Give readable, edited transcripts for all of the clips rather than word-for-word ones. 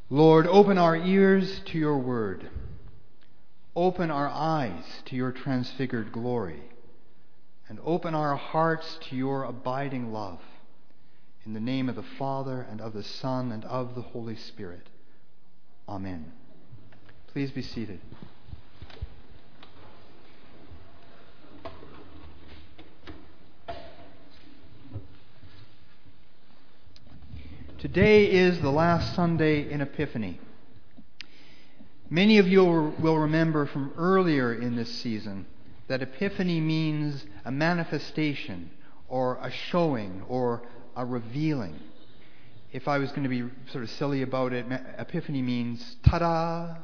Lord, open our ears to your word. Open our eyes to your transfigured glory. And open our hearts to your abiding love. In the name of the Father, and of the Son, and of the Holy Spirit. Amen. Please be seated. Today is the last Sunday in Epiphany. Many of you will remember from earlier in this season that Epiphany means a manifestation, or a showing, or a revealing. If I was going to be sort of silly about it, Epiphany means ta-da!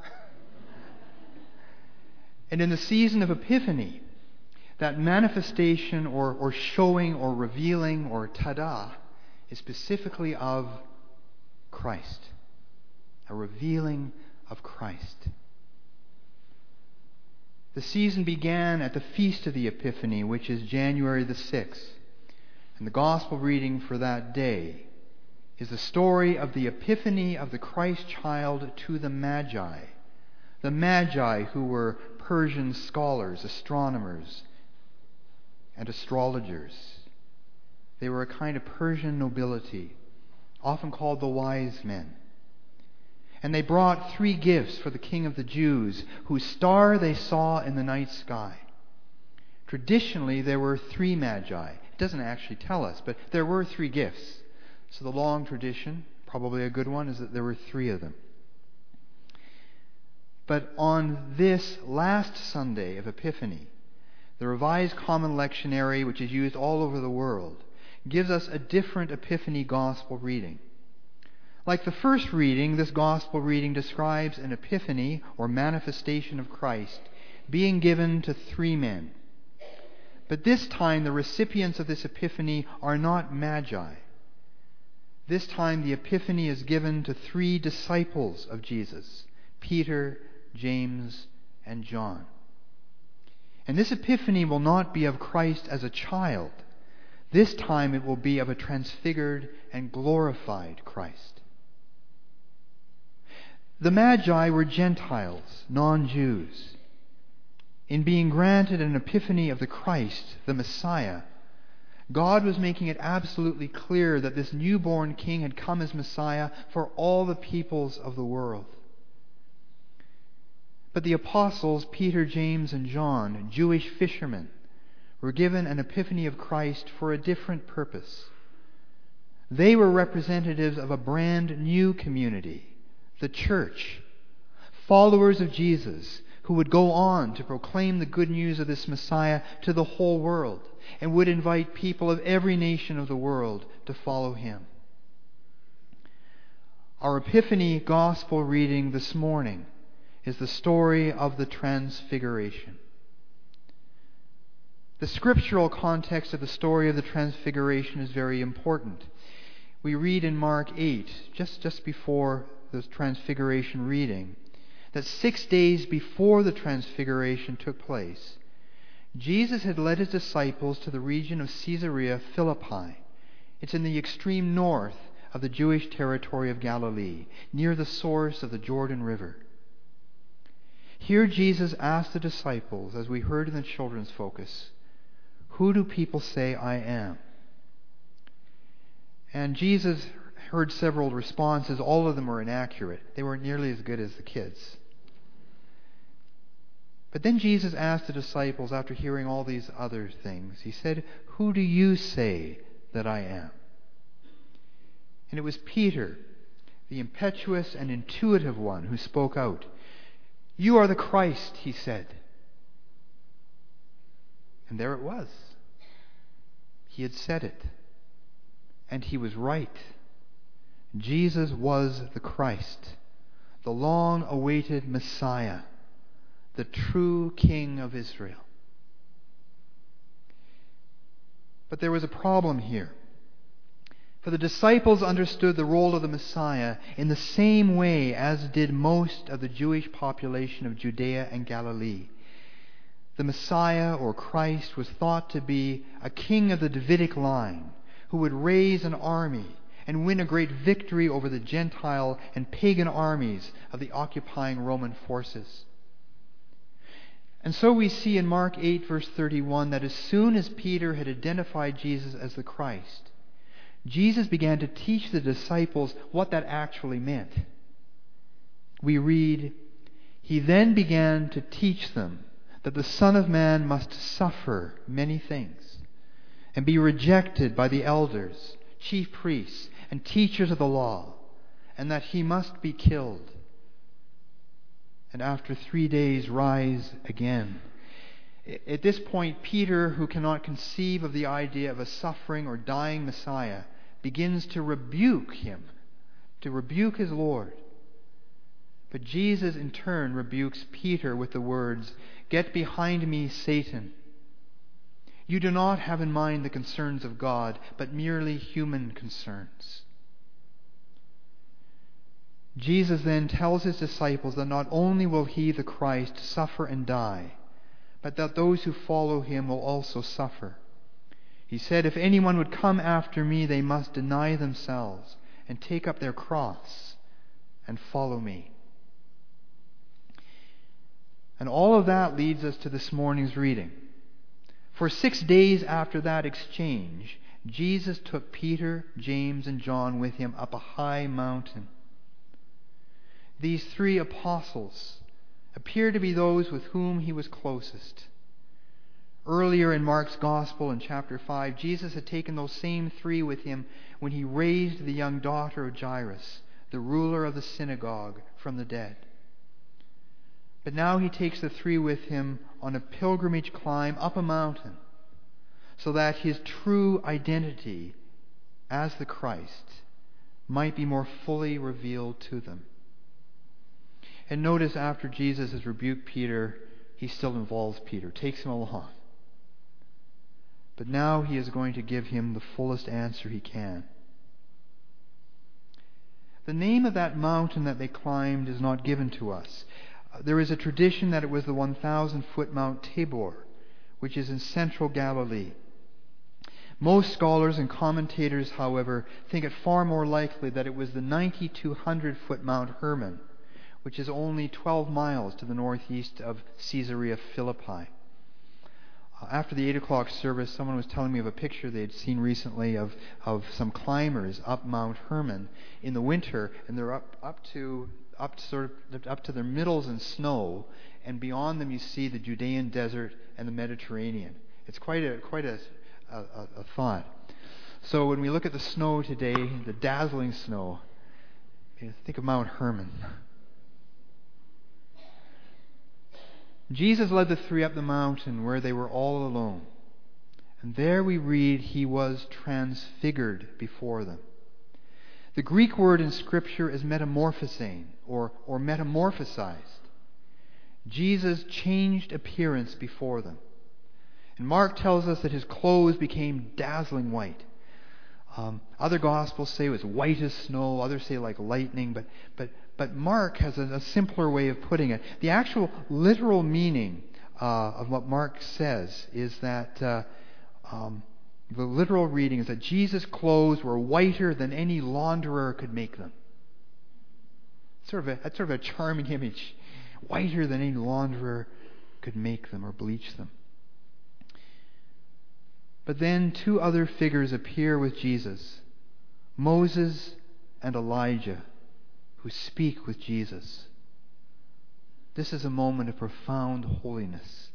And in the season of Epiphany, that manifestation or showing or revealing or ta-da is specifically of Christ. A revealing of Christ. The season began at the Feast of the Epiphany, which is January the 6th. And the Gospel reading for that day is the story of the Epiphany of the Christ child to the Magi. The Magi, who were Persian scholars, astronomers, and astrologers. They were a kind of Persian nobility, often called the wise men. And they brought 3 gifts for the King of the Jews, whose star they saw in the night sky. Traditionally, there were 3 magi. It doesn't actually tell us, but there were 3 gifts. So the long tradition, probably a good one, is that there were 3 of them. But on this last Sunday of Epiphany, the Revised Common Lectionary, which is used all over the world, gives us a different Epiphany Gospel reading. Like the first reading, this Gospel reading describes an epiphany or manifestation of Christ being given to 3 men. But this time, the recipients of this epiphany are not magi. This time, the epiphany is given to 3 disciples of Jesus, Peter, James, and John. And this epiphany will not be of Christ as a child. This time it will be of a transfigured and glorified Christ. The Magi were Gentiles, non-Jews. In being granted an epiphany of the Christ, the Messiah, God was making it absolutely clear that this newborn King had come as Messiah for all the peoples of the world. But the apostles, Peter, James, and John, Jewish fishermen, were given an epiphany of Christ for a different purpose. They were representatives of a brand new community, the church, followers of Jesus, who would go on to proclaim the good news of this Messiah to the whole world, and would invite people of every nation of the world to follow him. Our Epiphany Gospel reading this morning is the story of the Transfiguration. The scriptural context of the story of the Transfiguration is very important. We read in Mark 8, just before the Transfiguration reading, that 6 days before the Transfiguration took place, Jesus had led his disciples to the region of Caesarea Philippi. It's in the extreme north of the Jewish territory of Galilee, near the source of the Jordan River. Here Jesus asked the disciples, as we heard in the children's focus, "Who do people say I am?" And Jesus heard several responses. All of them were inaccurate. They weren't nearly as good as the kids. But then Jesus asked the disciples, after hearing all these other things, he said, "Who do you say that I am?" And it was Peter, the impetuous and intuitive one, who spoke out. "You are the Christ," he said. And there it was. He had said it. And he was right. Jesus was the Christ, the long-awaited Messiah, the true King of Israel. But there was a problem here. For the disciples understood the role of the Messiah in the same way as did most of the Jewish population of Judea and Galilee. The Messiah, or Christ, was thought to be a king of the Davidic line who would raise an army and win a great victory over the Gentile and pagan armies of the occupying Roman forces. And so we see in Mark 8, verse 31, that as soon as Peter had identified Jesus as the Christ, Jesus began to teach the disciples what that actually meant. We read, "He then began to teach them that the Son of Man must suffer many things and be rejected by the elders, chief priests, and teachers of the law, and that he must be killed, and after 3 days rise again." At this point, Peter, who cannot conceive of the idea of a suffering or dying Messiah, begins to rebuke him, to rebuke his Lord. But Jesus in turn rebukes Peter with the words, "Get behind me, Satan. You do not have in mind the concerns of God, but merely human concerns." Jesus then tells his disciples that not only will he, the Christ, suffer and die, but that those who follow him will also suffer. He said, "If anyone would come after me, they must deny themselves and take up their cross and follow me." And all of that leads us to this morning's reading. For 6 days after that exchange, Jesus took Peter, James, and John with him up a high mountain. These 3 apostles appear to be those with whom he was closest. Earlier in Mark's Gospel in chapter 5, Jesus had taken those same 3 with him when he raised the young daughter of Jairus, the ruler of the synagogue, from the dead. But now he takes the 3 with him on a pilgrimage climb up a mountain so that his true identity as the Christ might be more fully revealed to them. And notice after Jesus has rebuked Peter, he still involves Peter, takes him along. But now he is going to give him the fullest answer he can. The name of that mountain that they climbed is not given to us. There is a tradition that it was the 1,000-foot Mount Tabor, which is in central Galilee. Most scholars and commentators, however, think it far more likely that it was the 9,200-foot Mount Hermon, which is only 12 miles to the northeast of Caesarea Philippi. After the 8 o'clock service, someone was telling me of a picture they had seen recently of some climbers up Mount Hermon in the winter, and they're up to their middles in snow, and beyond them you see the Judean desert and the Mediterranean. It's quite a thought. So when we look at the snow today, the dazzling snow, think of Mount Hermon. Jesus led the 3 up the mountain where they were all alone. And there we read he was transfigured before them. The Greek word in Scripture is metamorphosane, or metamorphosized. Jesus changed appearance before them. And Mark tells us that his clothes became dazzling white. Other Gospels say it was white as snow. Others say like lightning. But Mark has a simpler way of putting it. The actual literal meaning of what Mark says is that the literal reading is that Jesus' clothes were whiter than any launderer could make them. That's sort of a charming image. Whiter than any launderer could make them or bleach them. But then 2 other figures appear with Jesus, Moses and Elijah, who speak with Jesus. This is a moment of profound holiness.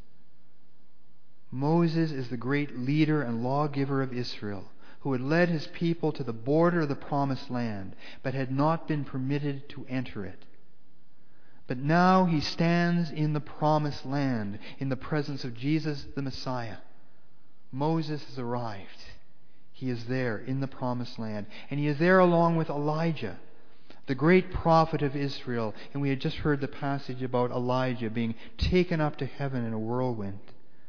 Moses is the great leader and lawgiver of Israel, who had led his people to the border of the promised land, but had not been permitted to enter it. But now he stands in the promised land in the presence of Jesus the Messiah. Moses has arrived. He is there in the promised land. And he is there along with Elijah, the great prophet of Israel. And we had just heard the passage about Elijah being taken up to heaven in a whirlwind.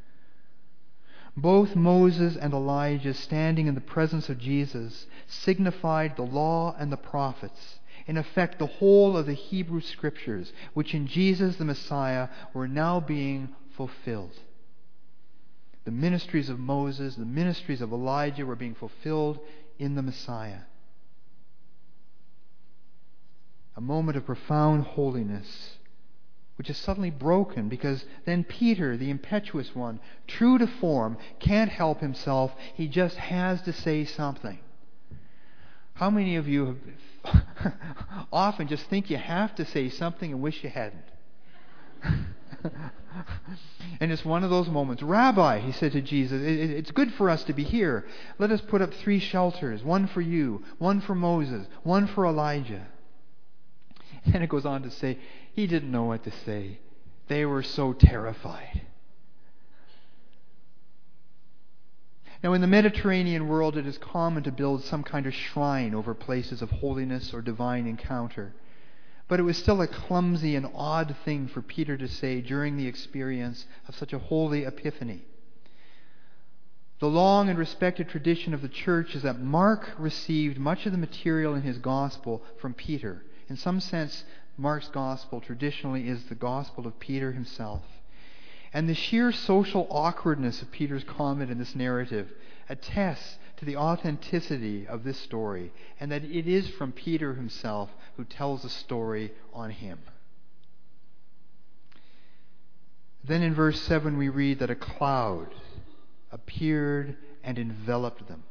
Both Moses and Elijah, standing in the presence of Jesus, signified the law and the prophets. In effect, the whole of the Hebrew Scriptures, which in Jesus the Messiah were now being fulfilled. The ministries of Moses, the ministries of Elijah were being fulfilled in the Messiah. a moment of profound holiness, which is suddenly broken because then Peter, the impetuous one, true to form, can't help himself. He just has to say something. How many of you have often just think you have to say something and wish you hadn't? And it's one of those moments. Rabbi, he said to Jesus, it's good for us to be here. Let us put up 3 shelters, one for you, one for Moses, one for Elijah. And it goes on to say, he didn't know what to say. They were so terrified. Now, in the Mediterranean world, it is common to build some kind of shrine over places of holiness or divine encounter. But it was still a clumsy and odd thing for Peter to say during the experience of such a holy epiphany. The long and respected tradition of the church is that Mark received much of the material in his gospel from Peter. In some sense, Mark's gospel traditionally is the gospel of Peter himself. And the sheer social awkwardness of Peter's comment in this narrative attests to the authenticity of this story, and that it is from Peter himself who tells the story on him. Then in verse 7 we read that a cloud appeared and enveloped them.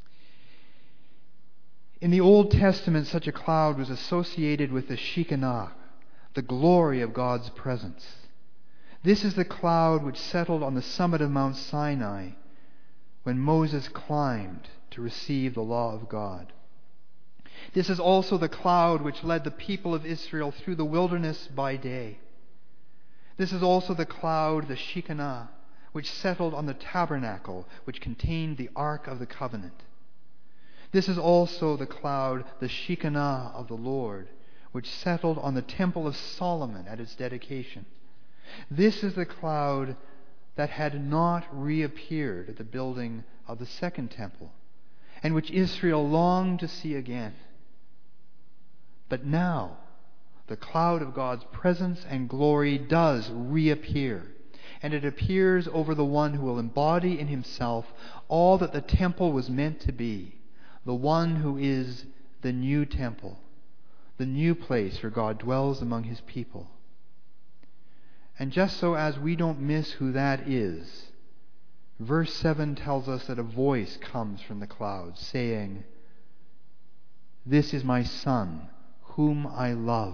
In the Old Testament, such a cloud was associated with the Shekinah, the glory of God's presence. This is the cloud which settled on the summit of Mount Sinai when Moses climbed to receive the law of God. This is also the cloud which led the people of Israel through the wilderness by day. This is also the cloud, the Shekinah, which settled on the tabernacle which contained the Ark of the Covenant. This is also the cloud, the Shekinah of the Lord, which settled on the temple of Solomon at its dedication. This is the cloud that had not reappeared at the building of the second temple, and which Israel longed to see again. But now, the cloud of God's presence and glory does reappear, and it appears over the one who will embody in himself all that the temple was meant to be, the one who is the new temple, the new place where God dwells among his people. And just so as we don't miss who that is, verse 7 tells us that a voice comes from the clouds saying, "This is my Son, whom I love.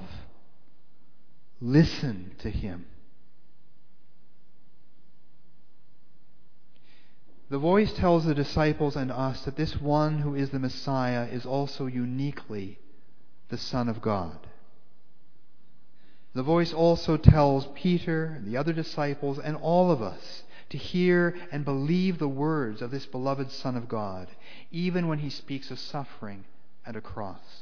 Listen to him." The voice tells the disciples and us that this one who is the Messiah is also uniquely the Son of God. The voice also tells Peter and the other disciples and all of us to hear and believe the words of this beloved Son of God, even when he speaks of suffering and a cross.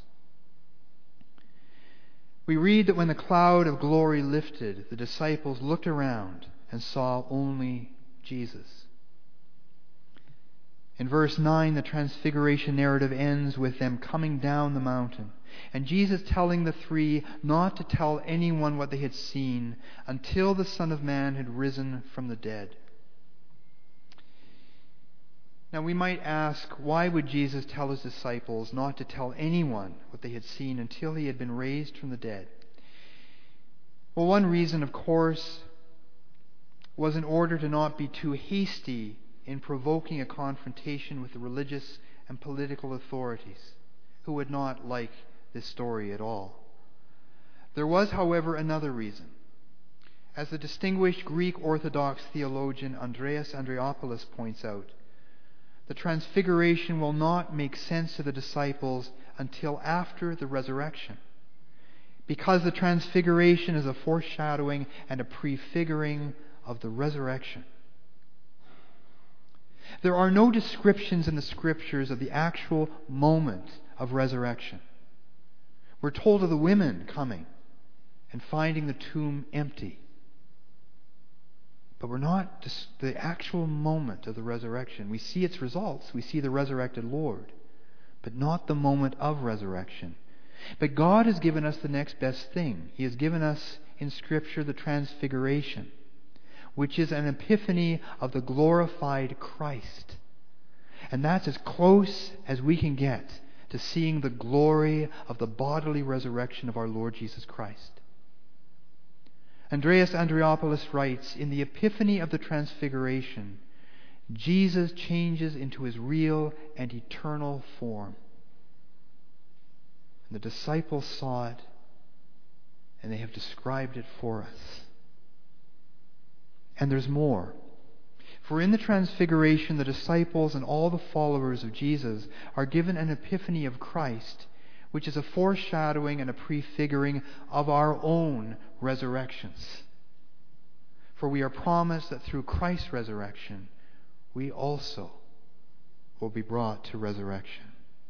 We read that when the cloud of glory lifted, the disciples looked around and saw only Jesus. In verse 9, the Transfiguration narrative ends with them coming down the mountain, and Jesus telling the 3 not to tell anyone what they had seen until the Son of Man had risen from the dead. Now we might ask, why would Jesus tell his disciples not to tell anyone what they had seen until he had been raised from the dead? Well, one reason, of course, was in order to not be too hasty in provoking a confrontation with the religious and political authorities, who would not like this story at all. There was, however, another reason. As the distinguished Greek Orthodox theologian Andreas Andreopoulos points out, the Transfiguration will not make sense to the disciples until after the resurrection, because the Transfiguration is a foreshadowing and a prefiguring of the resurrection. There are no descriptions in the Scriptures of the actual moment of resurrection. We're told of the women coming and finding the tomb empty. But we're not the actual moment of the resurrection. We see its results. We see the resurrected Lord, but not the moment of resurrection. But God has given us the next best thing. He has given us in Scripture the Transfiguration, which is an epiphany of the glorified Christ. And that's as close as we can get to seeing the glory of the bodily resurrection of our Lord Jesus Christ. Andreas Andreopoulos writes, in the epiphany of the Transfiguration, Jesus changes into his real and eternal form. And the disciples saw it, and they have described it for us. And there's more. For in the Transfiguration, the disciples and all the followers of Jesus are given an epiphany of Christ, which is a foreshadowing and a prefiguring of our own resurrections. For we are promised that through Christ's resurrection, we also will be brought to resurrection.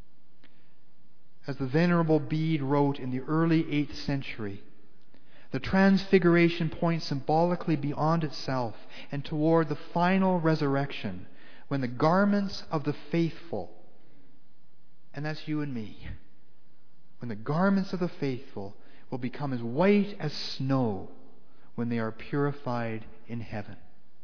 As the Venerable Bede wrote in the early 8th century, the Transfiguration points symbolically beyond itself and toward the final resurrection, when the garments of the faithful, and that's you and me, when the garments of the faithful will become as white as snow when they are purified in heaven.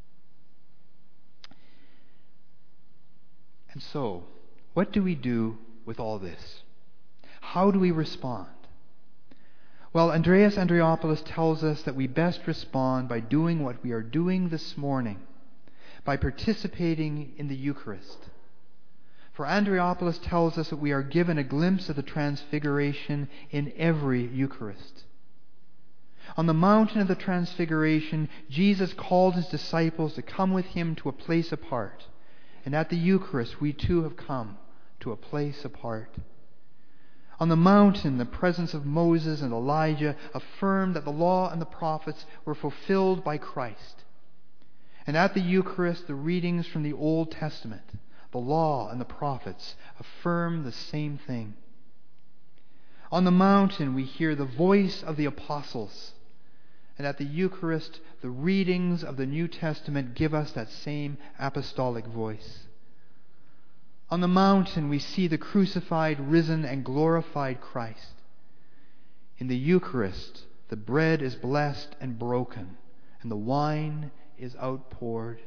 And so, what do we do with all this? How do we respond? Well, Andreas Andreopoulos tells us that we best respond by doing what we are doing this morning, by participating in the Eucharist. For Andreopoulos tells us that we are given a glimpse of the Transfiguration in every Eucharist. On the mountain of the Transfiguration, Jesus called his disciples to come with him to a place apart. And at the Eucharist, we too have come to a place apart. On the mountain, the presence of Moses and Elijah affirmed that the law and the prophets were fulfilled by Christ. And at the Eucharist, the readings from the Old Testament, the law and the prophets, affirm the same thing. On the mountain, we hear the voice of the apostles. And at the Eucharist, the readings of the New Testament give us that same apostolic voice. On the mountain, we see the crucified, risen, and glorified Christ. In the Eucharist, the bread is blessed and broken, and the wine is outpoured.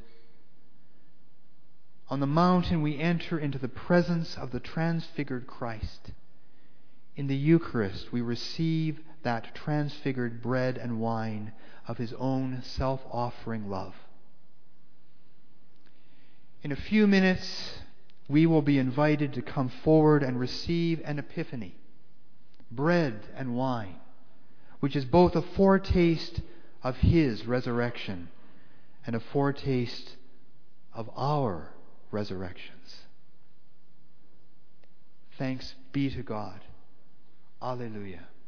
On the mountain, we enter into the presence of the transfigured Christ. In the Eucharist, we receive that transfigured bread and wine of his own self-offering love. In a few minutes, we will be invited to come forward and receive an epiphany, bread and wine, which is both a foretaste of his resurrection and a foretaste of our resurrections. Thanks be to God. Alleluia.